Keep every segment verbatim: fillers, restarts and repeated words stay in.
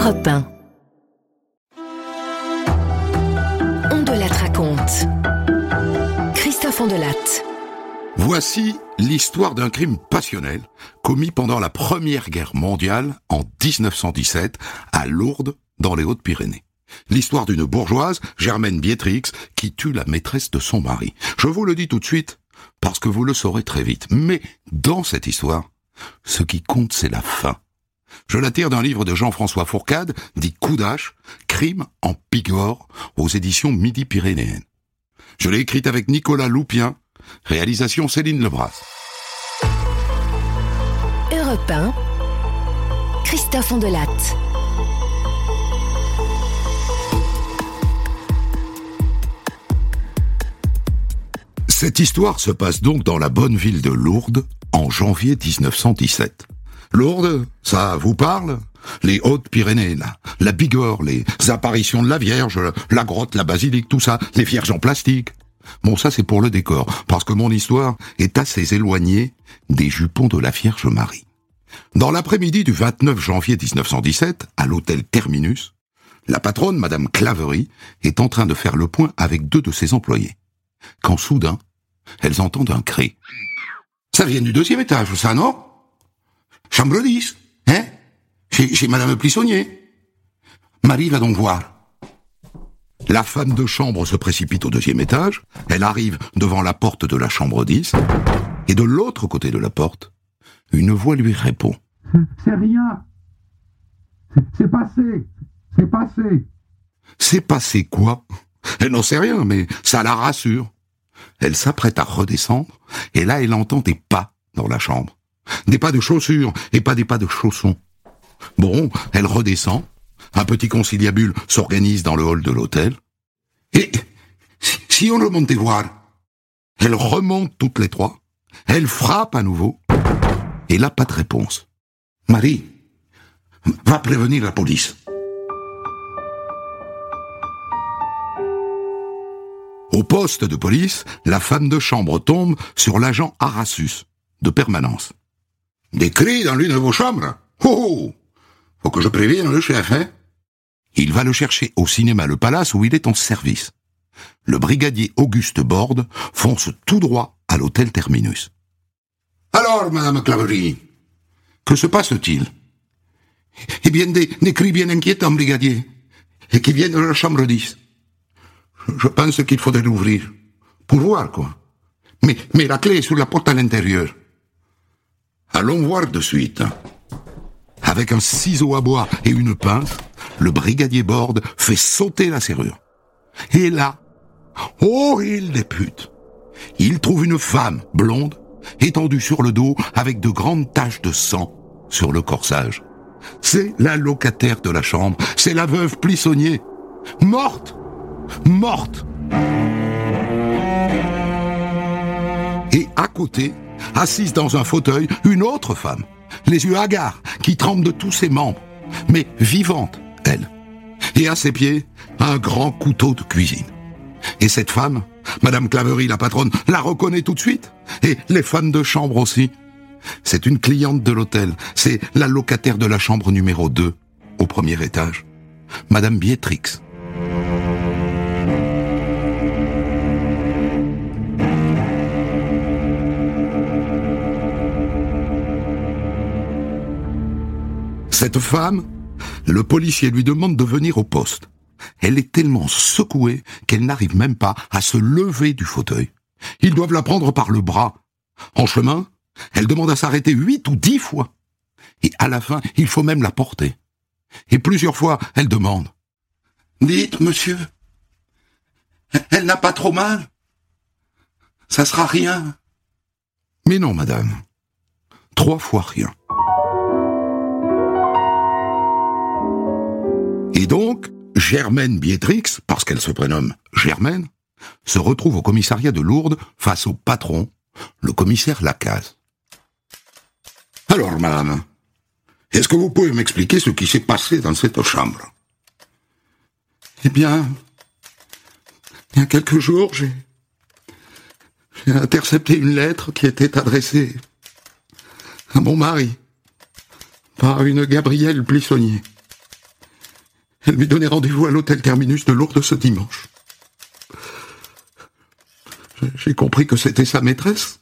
Europe un. On de la raconte. Christophe Ondelatte. Voici l'histoire d'un crime passionnel commis pendant la Première Guerre mondiale en dix-neuf cent dix-sept à Lourdes, dans les Hautes-Pyrénées. L'histoire d'une bourgeoise, Germaine Biétrix, qui tue la maîtresse de son mari. Je vous le dis tout de suite, parce que vous le saurez très vite. Mais dans cette histoire, ce qui compte, c'est la fin. Je la tire d'un livre de Jean-François Fourcade, dit Coup d'Hache, Crime en Bigorre, aux éditions Midi-Pyrénéennes. Je l'ai écrite avec Nicolas Loupien, réalisation Céline Lebras. Europe un, Christophe Ondelatte. Cette histoire se passe donc dans la bonne ville de Lourdes, en janvier dix-neuf cent dix-sept. Lourdes, ça vous parle? Les Hautes-Pyrénées, là, la Bigorre, les apparitions de la Vierge, la grotte, la basilique, tout ça, les vierges en plastique. Bon, ça c'est pour le décor, parce que mon histoire est assez éloignée des jupons de la Vierge Marie. Dans l'après-midi du vingt-neuf janvier dix-neuf cent dix-sept, à l'hôtel Terminus, la patronne, Madame Claverie, est en train de faire le point avec deux de ses employés. Quand soudain, elles entendent un cri. Ça vient du deuxième étage, ça, non? Chambre dix, hein? Chez, chez Madame Plissonnier. Marie va donc voir. La femme de chambre se précipite au deuxième étage, elle arrive devant la porte de la chambre dix, et de l'autre côté de la porte, une voix lui répond. C'est rien. C'est, c'est passé. C'est passé. C'est passé quoi? Elle n'en sait rien, mais ça la rassure. Elle s'apprête à redescendre, et là elle entend des pas dans la chambre. Des pas de chaussures, et pas des pas de chaussons. Bon, elle redescend, un petit conciliabule s'organise dans le hall de l'hôtel, et si, si on remontait voir, elle remonte toutes les trois, elle frappe à nouveau, et là pas de réponse. Marie, va prévenir la police. Au poste de police, la femme de chambre tombe sur l'agent Arassus, de permanence. Des cris dans l'une de vos chambres? Oh, oh, faut que je prévienne le chef, hein? Il va le chercher au cinéma Le Palace où il est en service. Le brigadier Auguste Borde fonce tout droit à l'hôtel Terminus. Alors, Madame Claverie, que se passe-t-il? Eh bien, des, des cris bien inquiétants, brigadier, et qui viennent de la chambre dix. Je pense qu'il faudrait l'ouvrir. Pour voir, quoi. Mais, mais la clé est sur la porte à l'intérieur. Allons voir de suite. Avec un ciseau à bois et une pince, le brigadier Borde fait sauter la serrure. Et là, oh, il députe. Il trouve une femme blonde, étendue sur le dos, avec de grandes taches de sang sur le corsage. C'est la locataire de la chambre, c'est la veuve Plissonnier. Morte! Morte. Et à côté, assise dans un fauteuil, une autre femme, les yeux hagards, qui tremble de tous ses membres, mais vivante, elle. Et à ses pieds, un grand couteau de cuisine. Et cette femme, Madame Claverie, la patronne, la reconnaît tout de suite. Et les femmes de chambre aussi. C'est une cliente de l'hôtel, c'est la locataire de la chambre numéro deux, au premier étage, Madame Biétrix. Cette femme, le policier lui demande de venir au poste. Elle est tellement secouée qu'elle n'arrive même pas à se lever du fauteuil. Ils doivent la prendre par le bras. En chemin, elle demande à s'arrêter huit ou dix fois. Et à la fin, il faut même la porter. Et plusieurs fois, elle demande. « Dites, monsieur, elle n'a pas trop mal? Ça sera rien. » Mais non, madame. Trois fois rien. Et donc, Germaine Biétrix, parce qu'elle se prénomme Germaine, se retrouve au commissariat de Lourdes face au patron, le commissaire Lacaze. Alors, madame, est-ce que vous pouvez m'expliquer ce qui s'est passé dans cette chambre? Eh bien, il y a quelques jours, j'ai, j'ai intercepté une lettre qui était adressée à mon mari par une Gabrielle Plissonnier. Elle lui donnait rendez-vous à l'hôtel Terminus de Lourdes ce dimanche. J'ai compris que c'était sa maîtresse.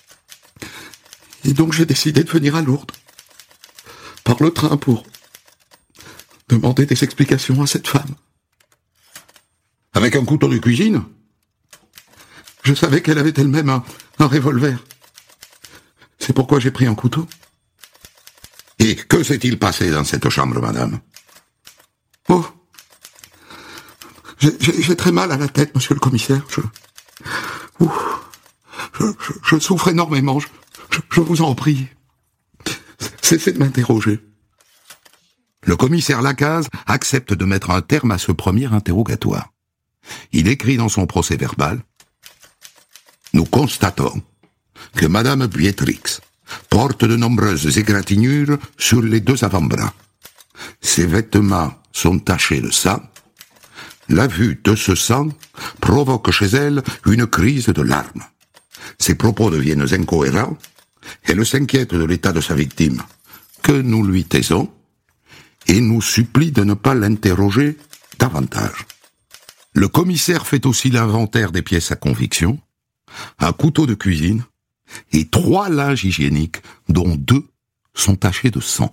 Et donc j'ai décidé de venir à Lourdes, par le train, pour demander des explications à cette femme. Avec un couteau de cuisine, je savais qu'elle avait elle-même un, un revolver. C'est pourquoi j'ai pris un couteau. Et que s'est-il passé dans cette chambre, madame? Oh, j'ai, j'ai, j'ai très mal à la tête, monsieur le commissaire. Je, ouh, je, je, je souffre énormément. Je, je, je vous en prie. Cessez de m'interroger. Le commissaire Lacaze accepte de mettre un terme à ce premier interrogatoire. Il écrit dans son procès-verbal: nous constatons que Madame Biétrix porte de nombreuses égratignures sur les deux avant-bras. Ses vêtements sont tachés de sang. La vue de ce sang provoque chez elle une crise de larmes. Ses propos deviennent incohérents. Elle s'inquiète de l'état de sa victime, que nous lui taisons, et nous supplie de ne pas l'interroger davantage. Le commissaire fait aussi l'inventaire des pièces à conviction, un couteau de cuisine et trois linges hygiéniques, dont deux sont tachés de sang.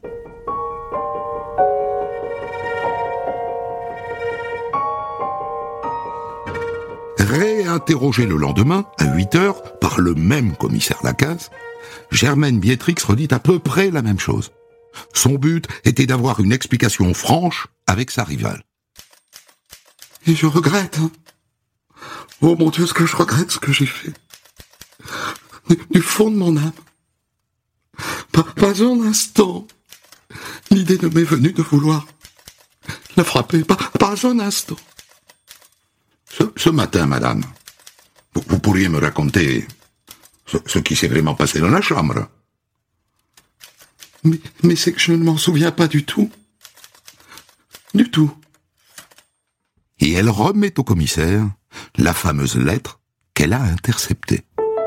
Réinterrogé le lendemain, à huit heures, par le même commissaire Lacaze, Germaine Biétrix redit à peu près la même chose. Son but était d'avoir une explication franche avec sa rivale. Et je regrette, hein. Oh mon Dieu, ce que je regrette, ce que j'ai fait. Du, du fond de mon âme. Pas, pas un instant, l'idée ne m'est venue de vouloir la frapper. Pas, pas un instant. Ce, ce matin, madame, vous, vous pourriez me raconter ce, ce qui s'est vraiment passé dans la chambre. Mais, mais c'est que je ne m'en souviens pas du tout. Du tout. Et elle remet au commissaire la fameuse lettre qu'elle a interceptée.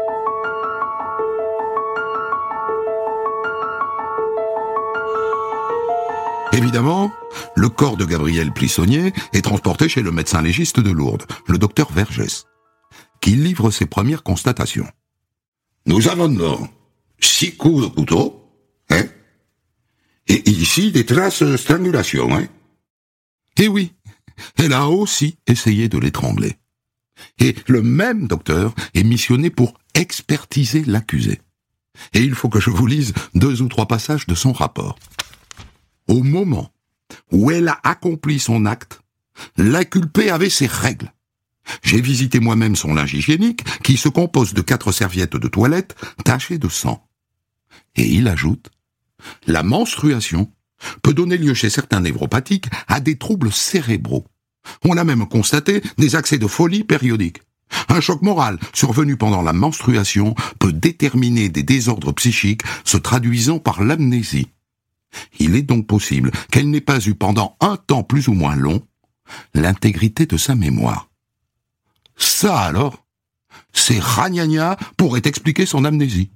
Évidemment, le corps de Gabriel Plissonnier est transporté chez le médecin légiste de Lourdes, le docteur Vergès, qui livre ses premières constatations. Nous avons donc six coups de couteau, hein, et ici des traces de strangulation, hein. Et oui, elle a aussi essayé de l'étrangler. Et le même docteur est missionné pour expertiser l'accusé. Et il faut que je vous lise deux ou trois passages de son rapport. Au moment où elle a accompli son acte, l'inculpé avait ses règles. J'ai visité moi-même son linge hygiénique, qui se compose de quatre serviettes de toilette tachées de sang. Et il ajoute, la menstruation peut donner lieu chez certains névropathiques à des troubles cérébraux. On a même constaté des accès de folie périodiques. Un choc moral survenu pendant la menstruation peut déterminer des désordres psychiques se traduisant par l'amnésie. Il est donc possible qu'elle n'ait pas eu pendant un temps plus ou moins long l'intégrité de sa mémoire. Ça alors, c'est ragnagna pourrait expliquer son amnésie.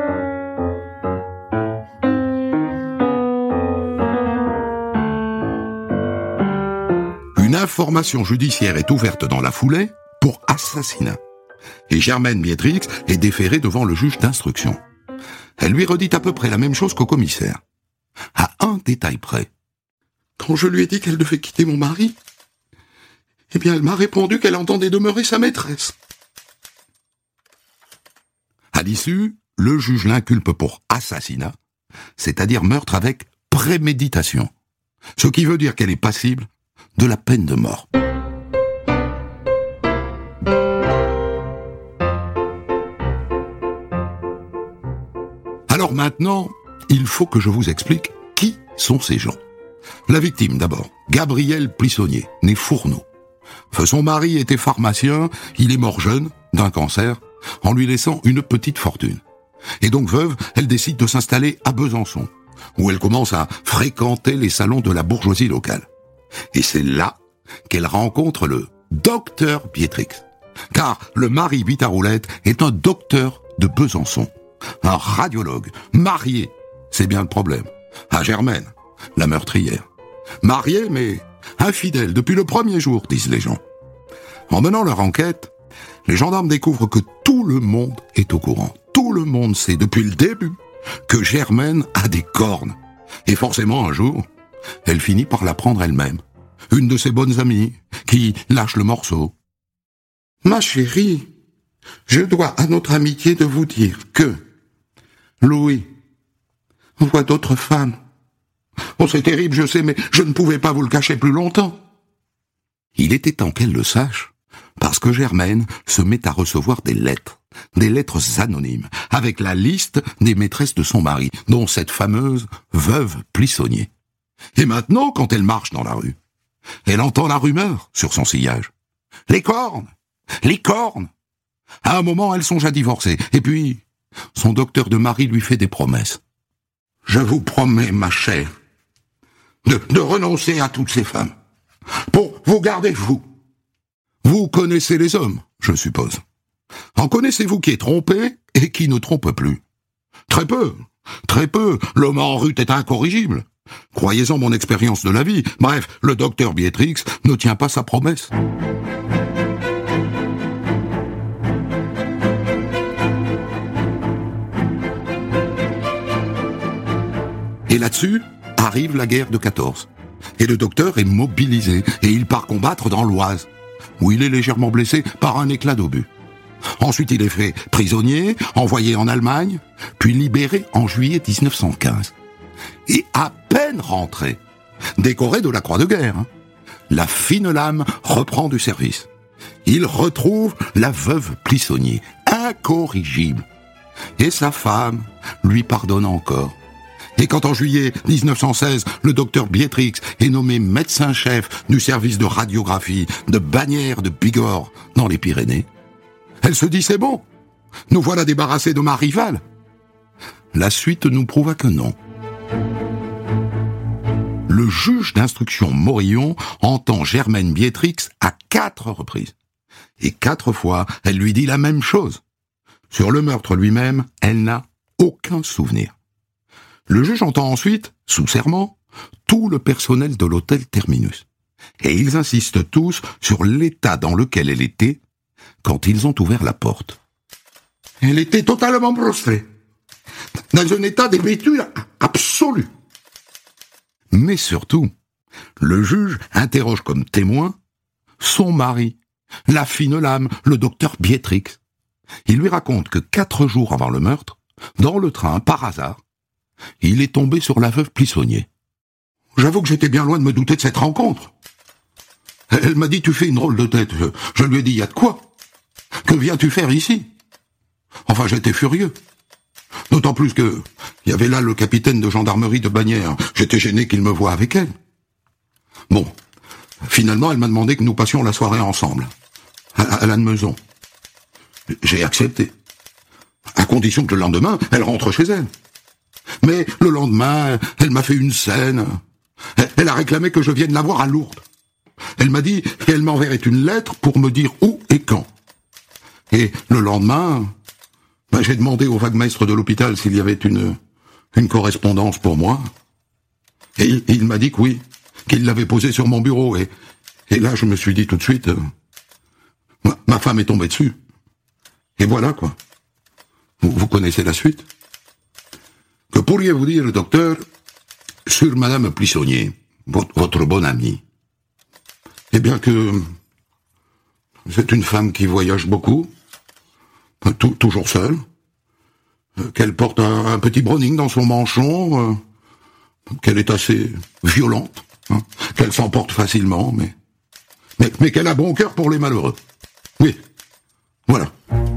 Une information judiciaire est ouverte dans la foulée pour assassinat. Et Germaine Biétrix est déférée devant le juge d'instruction. Elle lui redit à peu près la même chose qu'au commissaire. À un détail près. Quand je lui ai dit qu'elle devait quitter mon mari, eh bien elle m'a répondu qu'elle entendait demeurer sa maîtresse. À l'issue, le juge l'inculpe pour assassinat, c'est-à-dire meurtre avec préméditation, ce qui veut dire qu'elle est passible de la peine de mort. Alors maintenant, il faut que je vous explique qui sont ces gens. La victime d'abord, Gabriel Plissonnier, né Fourneau. Son mari était pharmacien, il est mort jeune, d'un cancer, en lui laissant une petite fortune. Et donc veuve, elle décide de s'installer à Besançon, où elle commence à fréquenter les salons de la bourgeoisie locale. Et c'est là qu'elle rencontre le docteur Biétrix. Car le mari Bitaroulette est un docteur de Besançon, un radiologue, marié, c'est bien le problème, à Germaine, la meurtrière. Marié, mais infidèle depuis le premier jour, disent les gens. En menant leur enquête, les gendarmes découvrent que tout le monde est au courant. Tout le monde sait depuis le début que Germaine a des cornes. Et forcément, un jour, elle finit par l'apprendre elle-même. Une de ses bonnes amies qui lâche le morceau. « Ma chérie, je dois à notre amitié de vous dire que Louis voit d'autres femmes. Oh, c'est terrible, je sais, mais je ne pouvais pas vous le cacher plus longtemps. » Il était temps qu'elle le sache, parce que Germaine se met à recevoir des lettres, des lettres anonymes, avec la liste des maîtresses de son mari, dont cette fameuse veuve Plissonnier. Et maintenant, quand elle marche dans la rue, elle entend la rumeur sur son sillage. Les cornes! Les cornes! À un moment, elle songe à divorcer, et puis, son docteur de mari lui fait des promesses. « Je vous promets, ma chère, de, de renoncer à toutes ces femmes, pour vous garder vous. Vous connaissez les hommes, je suppose. En connaissez-vous qui est trompé et qui ne trompe plus? Très peu, très peu, l'homme en rut est incorrigible. Croyez-en mon expérience de la vie. Bref, le docteur Bietrix ne tient pas sa promesse. » Et là-dessus, arrive la guerre de quatorze. Et le docteur est mobilisé, et il part combattre dans l'Oise, où il est légèrement blessé par un éclat d'obus. Ensuite, il est fait prisonnier, envoyé en Allemagne, puis libéré en juillet dix-neuf cent quinze. Et à peine rentré, décoré de la Croix de guerre, hein, la fine lame reprend du service. Il retrouve la veuve Plissonnier, incorrigible. Et sa femme lui pardonne encore. Et quand en juillet dix-neuf cent seize, le docteur Bietrix est nommé médecin-chef du service de radiographie de Bagnères de Bigorre dans les Pyrénées, elle se dit « c'est bon, nous voilà débarrassés de ma rivale ». La suite nous prouva que non. Le juge d'instruction Morillon entend Germaine Bietrix à quatre reprises. Et quatre fois, elle lui dit la même chose. Sur le meurtre lui-même, elle n'a aucun souvenir. Le juge entend ensuite, sous serment, tout le personnel de l'hôtel Terminus. Et ils insistent tous sur l'état dans lequel elle était quand ils ont ouvert la porte. Elle était totalement prostrée, dans un état d'hébétude absolu. Mais surtout, le juge interroge comme témoin son mari, la fine lame, le docteur Bietrix. Il lui raconte que quatre jours avant le meurtre, dans le train, par hasard, il est tombé sur la veuve Plissonnier. J'avoue que j'étais bien loin de me douter de cette rencontre. Elle m'a dit « tu fais une drôle de tête ». Je, je lui ai dit « y a de quoi ? Que viens-tu faire ici ?» Enfin, j'étais furieux. D'autant plus que il y avait là le capitaine de gendarmerie de Bagnères. J'étais gêné qu'il me voie avec elle. Bon, finalement, elle m'a demandé que nous passions la soirée ensemble, à, à Lannemezon. J'ai accepté, à condition que le lendemain, elle rentre chez elle. Mais le lendemain, elle m'a fait une scène. Elle a réclamé que je vienne la voir à Lourdes. Elle m'a dit qu'elle m'enverrait une lettre pour me dire où et quand. Et le lendemain, ben, j'ai demandé au vaguemaître de l'hôpital s'il y avait une, une correspondance pour moi. Et il, il m'a dit que oui, qu'il l'avait posée sur mon bureau. Et, et là, je me suis dit tout de suite, euh, ma, ma femme est tombée dessus. Et voilà, quoi. Vous, vous connaissez la suite? Que pourriez-vous dire, docteur, sur Madame Plissonnier, votre, votre bonne amie? Eh bien que c'est une femme qui voyage beaucoup, tout, toujours seule, qu'elle porte un, un petit browning dans son manchon, euh, qu'elle est assez violente, hein, qu'elle s'emporte facilement, mais, mais, mais qu'elle a bon cœur pour les malheureux. Oui, voilà.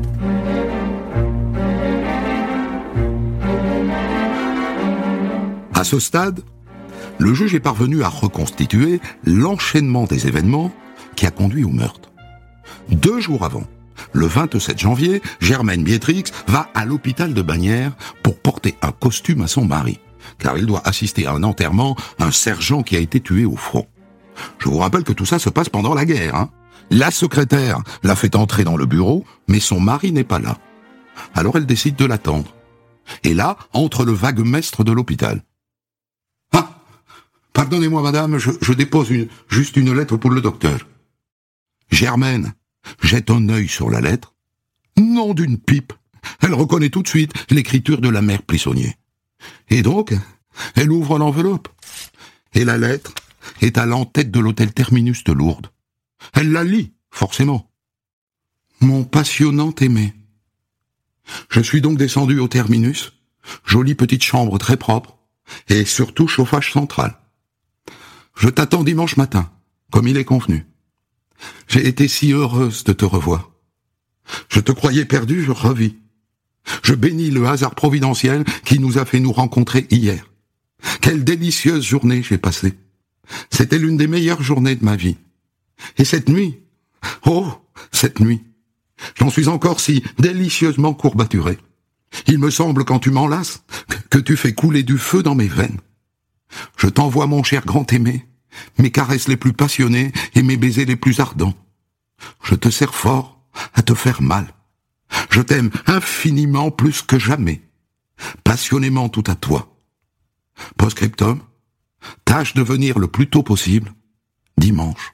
À ce stade, le juge est parvenu à reconstituer l'enchaînement des événements qui a conduit au meurtre. Deux jours avant, le vingt-sept janvier, Germaine Bietrix va à l'hôpital de Bagnères pour porter un costume à son mari, car il doit assister à un enterrement d'un sergent qui a été tué au front. Je vous rappelle que tout ça se passe pendant la guerre, hein. La secrétaire l'a fait entrer dans le bureau, mais son mari n'est pas là. Alors elle décide de l'attendre. Et là, entre le vaguemestre de l'hôpital. Pardonnez-moi, madame, je, je dépose une, juste une lettre pour le docteur. Germaine jette un œil sur la lettre. Nom d'une pipe. Elle reconnaît tout de suite l'écriture de la mère Prissonnier. Et donc, elle ouvre l'enveloppe. Et la lettre est à l'entête de l'hôtel Terminus de Lourdes. Elle la lit, forcément. Mon passionnant aimé. Je suis donc descendu au Terminus, jolie petite chambre très propre, et surtout chauffage central. Je t'attends dimanche matin, comme il est convenu. J'ai été si heureuse de te revoir. Je te croyais perdu, je revis. Je bénis le hasard providentiel qui nous a fait nous rencontrer hier. Quelle délicieuse journée j'ai passée. C'était l'une des meilleures journées de ma vie. Et cette nuit, oh, cette nuit, j'en suis encore si délicieusement courbaturé. Il me semble, quand tu m'enlaces, que tu fais couler du feu dans mes veines. Je t'envoie, mon cher grand aimé, mes caresses les plus passionnées et mes baisers les plus ardents. Je te serre fort à te faire mal. Je t'aime infiniment plus que jamais, passionnément tout à toi. Post-scriptum, tâche de venir le plus tôt possible, dimanche.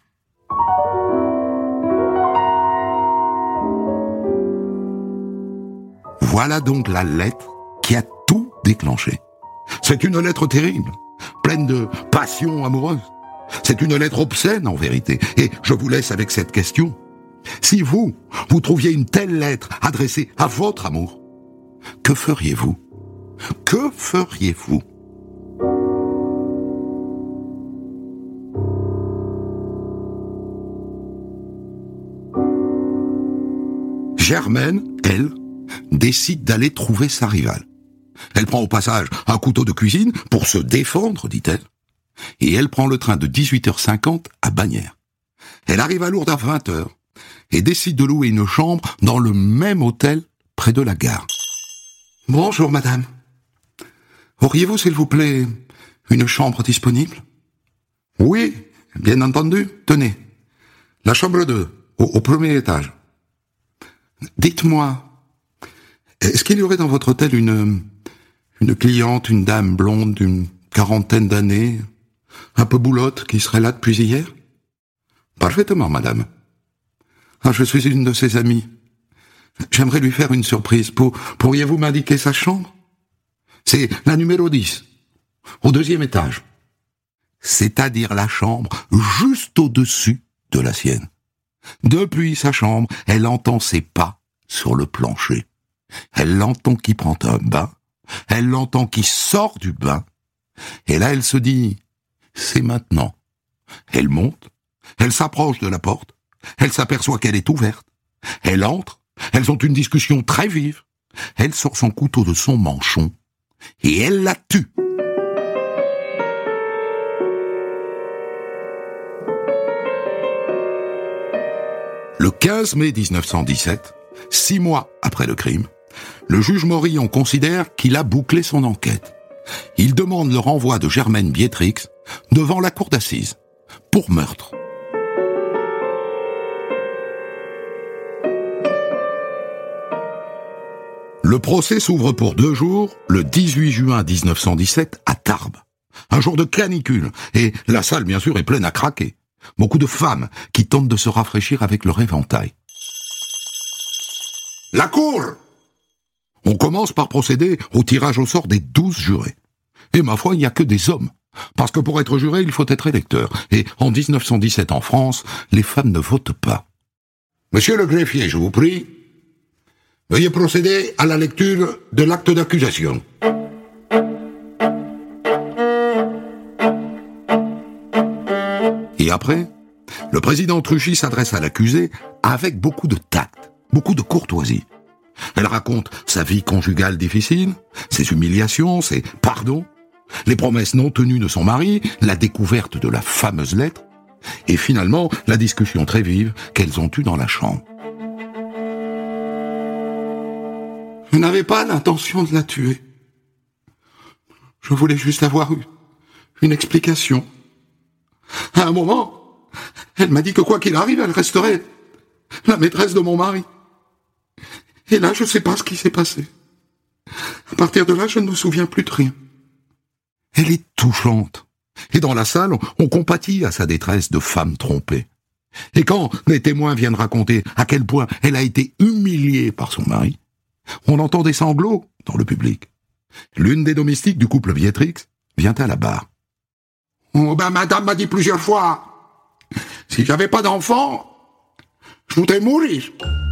Voilà donc la lettre qui a tout déclenché. C'est une lettre terrible, pleine de passion amoureuse. C'est une lettre obscène en vérité. Et je vous laisse avec cette question. Si vous, vous trouviez une telle lettre adressée à votre amour, que feriez-vous ? Que feriez-vous ? Germaine, elle, décide d'aller trouver sa rivale. Elle prend au passage un couteau de cuisine pour se défendre, dit-elle. Et elle prend le train de dix-huit heures cinquante à Bagnères. Elle arrive à Lourdes à vingt heures et décide de louer une chambre dans le même hôtel près de la gare. « Bonjour, madame. Auriez-vous, s'il vous plaît, une chambre disponible ?»« Oui, bien entendu. Tenez, la chambre deux, au, au premier étage. » « Dites-moi, est-ce qu'il y aurait dans votre hôtel une, une cliente, une dame blonde d'une quarantaine d'années, un peu boulotte, qui serait là depuis hier ?»« Parfaitement, madame. Ah, je suis une de ses amies. J'aimerais lui faire une surprise. Pour, pourriez-vous m'indiquer sa chambre ? C'est la numéro dix, au deuxième étage. » C'est-à-dire la chambre juste au-dessus de la sienne. Depuis sa chambre, elle entend ses pas sur le plancher. Elle l'entend qui prend un bain. Elle l'entend qui sort du bain. Et là, elle se dit, c'est maintenant. Elle monte. Elle s'approche de la porte. Elle s'aperçoit qu'elle est ouverte. Elle entre. Elles ont une discussion très vive. Elle sort son couteau de son manchon. Et elle la tue. Le quinze mai mille neuf cent dix-sept, six mois après le crime, le juge Morillon considère qu'il a bouclé son enquête. Il demande le renvoi de Germaine Biétrix devant la cour d'assises pour meurtre. Le procès s'ouvre pour deux jours, le dix-huit juin mille neuf cent dix-sept, à Tarbes. Un jour de canicule, et la salle, bien sûr, est pleine à craquer. Beaucoup de femmes qui tentent de se rafraîchir avec leur éventail. La cour ! On commence par procéder au tirage au sort des douze jurés. Et ma foi, il n'y a que des hommes. Parce que pour être juré, il faut être électeur. Et en mille neuf cent dix-sept, en France, les femmes ne votent pas. Monsieur le greffier, je vous prie, veuillez procéder à la lecture de l'acte d'accusation. Et après, le président Truchy s'adresse à l'accusé avec beaucoup de tact, beaucoup de courtoisie. Elle raconte sa vie conjugale difficile, ses humiliations, ses pardons, les promesses non tenues de son mari, la découverte de la fameuse lettre, et finalement la discussion très vive qu'elles ont eue dans la chambre. Je n'avais pas l'intention de la tuer. Je voulais juste avoir eu une explication. À un moment, elle m'a dit que quoi qu'il arrive, elle resterait la maîtresse de mon mari. Et là, je ne sais pas ce qui s'est passé. À partir de là, je ne me souviens plus de rien. Elle est touchante, Et dans la salle, on compatit à sa détresse de femme trompée. Et quand les témoins viennent raconter à quel point elle a été humiliée par son mari, on entend des sanglots dans le public. L'une des domestiques du couple Vietrix vient à la barre. « Oh ben madame m'a dit plusieurs fois, si j'avais pas d'enfant, je voudrais mourir. »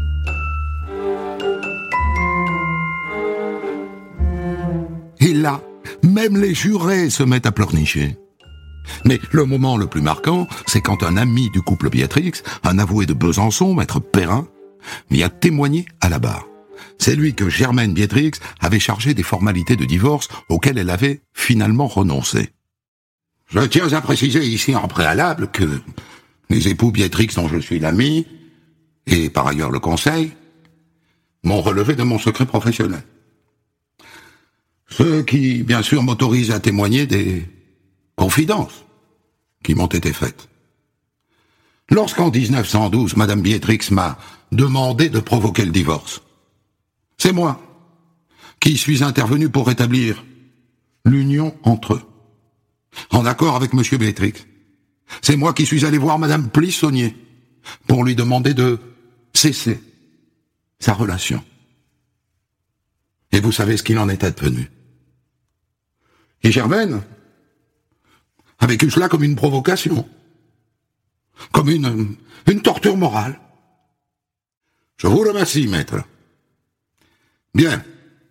Et là, même les jurés se mettent à pleurnicher. Mais le moment le plus marquant, c'est quand un ami du couple Vietrix, un avoué de Besançon, maître Perrin, vient témoigner à la barre. C'est lui que Germaine Vietrix avait chargé des formalités de divorce auxquelles elle avait finalement renoncé. Je tiens à préciser ici en préalable que les époux Vietrix dont je suis l'ami, et par ailleurs le conseil, m'ont relevé de mon secret professionnel. Ce qui, bien sûr, m'autorise à témoigner des confidences qui m'ont été faites. Lorsqu'en dix-neuf cent douze, Madame Vietrix m'a demandé de provoquer le divorce, c'est moi qui suis intervenu pour rétablir l'union entre eux, en accord avec Monsieur Vietrix. C'est moi qui suis allé voir Madame Plissonnier pour lui demander de cesser sa relation. Et vous savez ce qu'il en est advenu. Et Germaine a vécu cela comme une provocation, comme une, une torture morale. Je vous remercie, maître. Bien.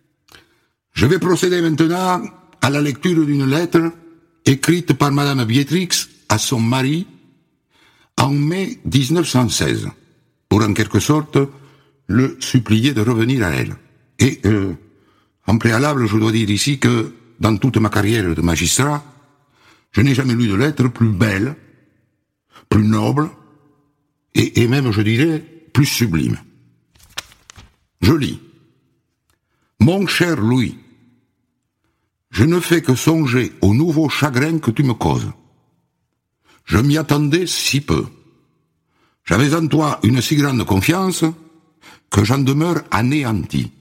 Je vais procéder maintenant à la lecture d'une lettre écrite par Madame Vietrix à son mari en mai dix-neuf cent seize, pour en quelque sorte le supplier de revenir à elle. Et, euh, en préalable, je dois dire ici que, dans toute ma carrière de magistrat, je n'ai jamais lu de lettre plus belle, plus noble, et, et même, je dirais, plus sublime. Je lis. Mon cher Louis, je ne fais que songer au nouveau chagrin que tu me causes. Je m'y attendais si peu. J'avais en toi une si grande confiance que j'en demeure anéanti.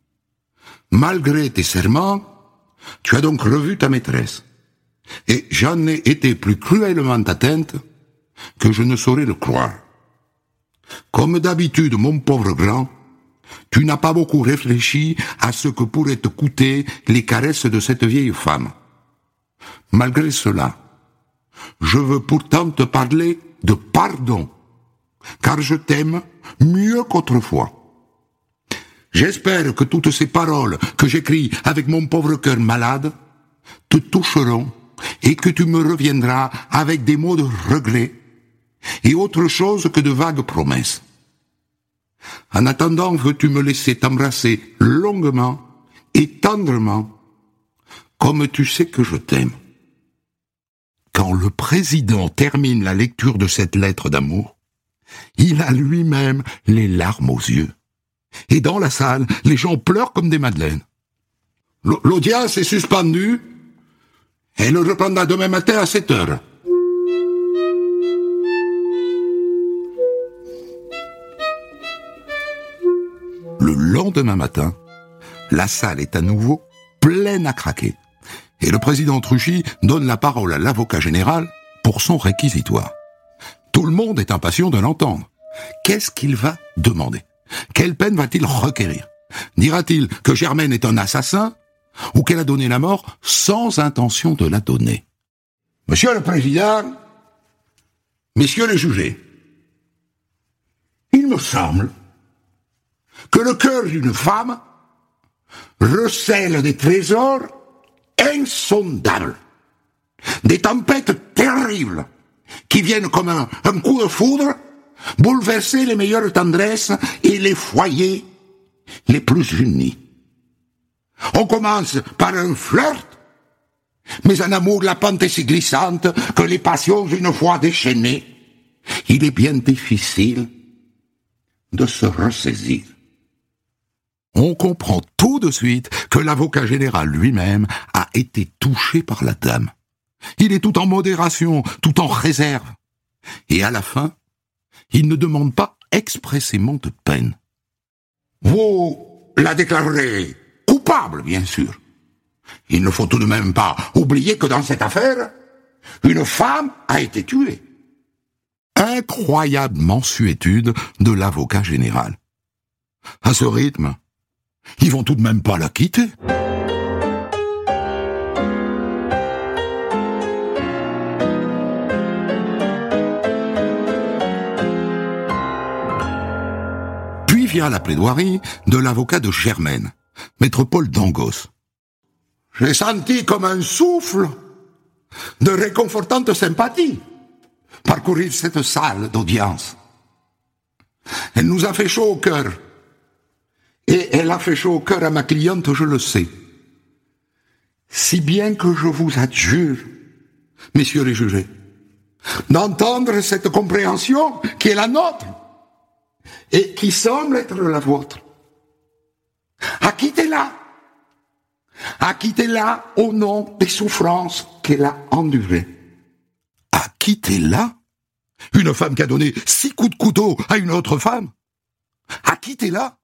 Malgré tes serments, tu as donc revu ta maîtresse, et j'en ai été plus cruellement atteinte que je ne saurais le croire. Comme d'habitude, mon pauvre grand, tu n'as pas beaucoup réfléchi à ce que pourraient te coûter les caresses de cette vieille femme. Malgré cela, je veux pourtant te parler de pardon, car je t'aime mieux qu'autrefois. J'espère que toutes ces paroles que j'écris avec mon pauvre cœur malade te toucheront et que tu me reviendras avec des mots de regret et autre chose que de vagues promesses. En attendant, veux-tu me laisser t'embrasser longuement et tendrement, comme tu sais que je t'aime. Quand le président termine la lecture de cette lettre d'amour, il a lui-même les larmes aux yeux. Et dans la salle, les gens pleurent comme des madeleines. L'audience est suspendue. Elle reprendra demain matin à sept heures. Le lendemain matin, la salle est à nouveau pleine à craquer. Et le président Truchy donne la parole à l'avocat général pour son réquisitoire. Tout le monde est impatient de l'entendre. Qu'est-ce qu'il va demander ? Quelle peine va-t-il requérir ? Dira-t-il que Germaine est un assassin ou qu'elle a donné la mort sans intention de la donner ? Monsieur le Président, messieurs les jugés, il me semble que le cœur d'une femme recèle des trésors insondables, des tempêtes terribles qui viennent comme un, un coup de foudre bouleverser les meilleures tendresses et les foyers les plus unis. On commence par un flirt, mais en amour la pente est si glissante que les passions une fois déchaînées, il est bien difficile de se ressaisir. On comprend tout de suite que l'avocat général lui-même a été touché par la dame. Il est tout en modération, tout en réserve. Et à la fin, il ne demande pas expressément de peine. Vous la déclarerez coupable, bien sûr. Il ne faut tout de même pas oublier que dans cette affaire, Une femme a été tuée. Incroyable mansuétude de l'avocat général. À ce rythme, ils vont tout de même pas la quitter. Puis vient la plaidoirie de l'avocat de Germaine, maître Paul Dangos. J'ai senti comme un souffle de réconfortante sympathie parcourir cette salle d'audience. Elle nous a fait chaud au cœur. Et elle a fait chaud au cœur à ma cliente, je le sais. Si bien que je vous adjure, messieurs les jurés, d'entendre cette compréhension qui est la nôtre et qui semble être la vôtre. Acquittez-la. Acquittez-la au nom des souffrances qu'elle a endurées. Acquittez-la? Une femme qui a donné six coups de couteau à une autre femme? Acquittez-la?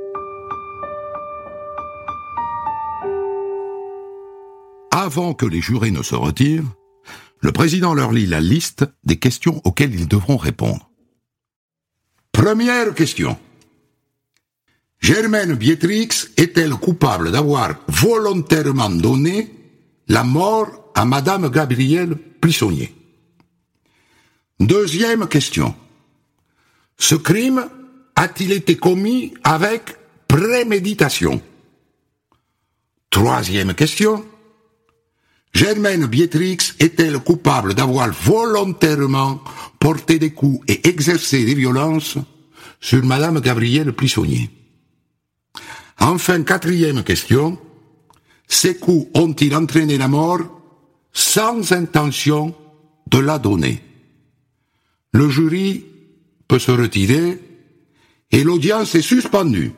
Avant que les jurés ne se retirent, le président leur lit la liste des questions auxquelles ils devront répondre. Première question. Germaine Biétrix est-elle coupable d'avoir volontairement donné la mort à Madame Gabrielle Plissonnier? Deuxième question. Ce crime a-t-il été commis avec préméditation? Troisième question. Germaine Biétrix est-elle coupable d'avoir volontairement porté des coups et exercé des violences sur Madame Gabrielle Plissonnier? Enfin, quatrième question. Ces coups ont-ils entraîné la mort sans intention de la donner? Le jury peut se retirer et l'audience est suspendue.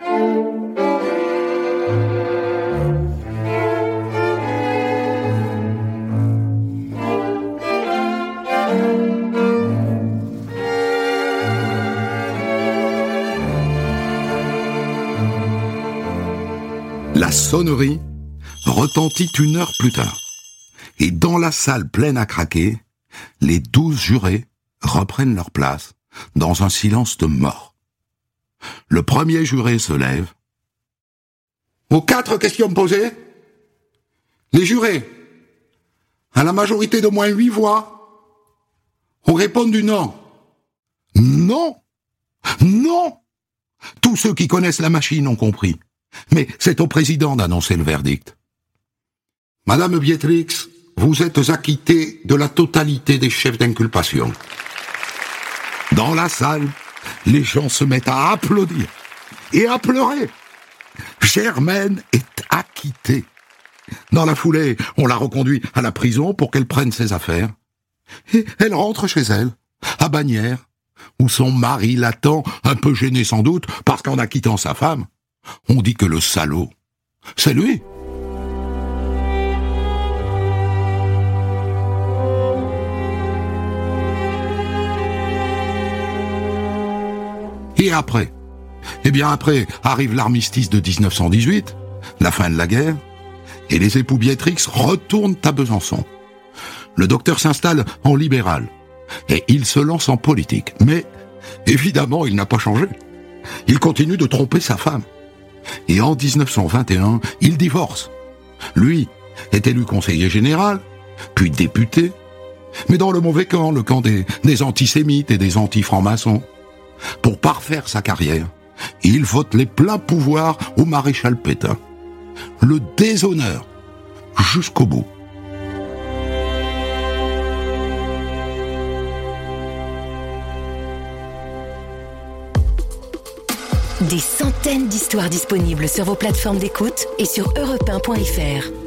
La sonnerie retentit une heure plus tard. Et dans la salle pleine à craquer, les douze jurés reprennent leur place dans un silence de mort. Le premier juré se lève. Aux quatre questions posées, les jurés, à la majorité d'au moins huit voix, ont répondu non. Non! Non! Tous ceux qui connaissent la machine ont compris. Mais c'est au président d'annoncer le verdict. Madame Biétrix, vous êtes acquittée de la totalité des chefs d'inculpation. Dans la salle, les gens se mettent à applaudir et à pleurer. Germaine est acquittée. Dans la foulée, on la reconduit à la prison pour qu'elle prenne ses affaires. Et elle rentre chez elle, à Bagnères, où son mari l'attend, un peu gêné sans doute, parce qu'en acquittant sa femme, on dit que le salaud, c'est lui. Et après? Eh bien après, arrive l'armistice de dix-neuf cent dix-huit, la fin de la guerre, et les époux Biétrix retournent à Besançon. Le docteur s'installe en libéral, et il se lance en politique. Mais, évidemment, il n'a pas changé. Il continue de tromper sa femme. Et en dix-neuf cent vingt et un, il divorce. Lui est élu conseiller général, puis député, mais dans le mauvais camp, le camp des, des antisémites et des anti-francs-maçons. Pour parfaire sa carrière, il vote les pleins pouvoirs au maréchal Pétain. Le déshonneur jusqu'au bout. Des centaines d'histoires disponibles sur vos plateformes d'écoute et sur europe un point f r.